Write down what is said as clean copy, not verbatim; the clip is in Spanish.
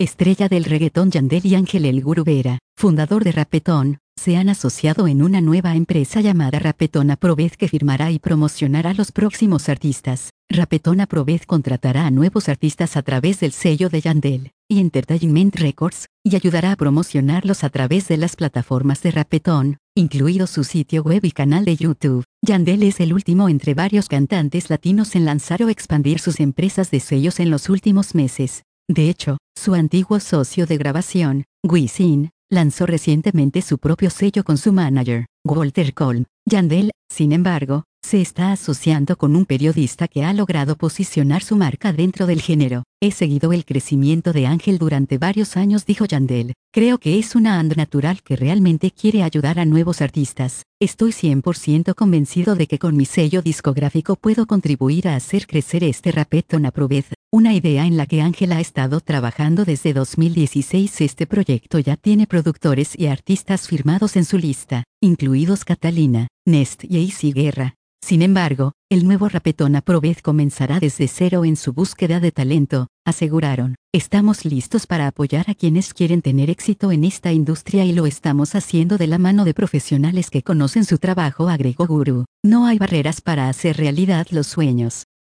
estrella del reggaetón Yandel y Ángel El Gurú Vera, fundador de Rapetón, se han asociado en una nueva empresa llamada Rapetón Aprovez que firmará y promocionará a los próximos artistas. Rapetón Aprovez contratará a nuevos artistas a través del sello de Yandel y Entertainment Records, y ayudará a promocionarlos a través de las plataformas de Rapetón, incluido su sitio web y canal de YouTube. Yandel es el último entre varios cantantes latinos en lanzar o expandir sus empresas de sellos en los últimos meses. De hecho, su antiguo socio de grabación, Wisin, lanzó recientemente su propio sello con su manager, Walter Colm. Yandel, sin embargo, se está asociando con un periodista que ha logrado posicionar su marca dentro del género. He seguido el crecimiento de Ángel durante varios años, dijo Yandel. Creo que es una and natural que realmente quiere ayudar a nuevos artistas. Estoy 100% convencido de que con mi sello discográfico puedo contribuir a hacer crecer este Rapetón Aprovez, una idea en la que Ángel ha estado trabajando desde 2016. Este proyecto ya tiene productores y artistas firmados en su lista, incluidos Catalina, Nest y AC Guerra. Sin embargo, el nuevo Rapetón Aprovez comenzará desde cero en su búsqueda de talento, aseguraron. Estamos listos para apoyar a quienes quieren tener éxito en esta industria y lo estamos haciendo de la mano de profesionales que conocen su trabajo, agregó Gurú. No hay barreras para hacer realidad los sueños.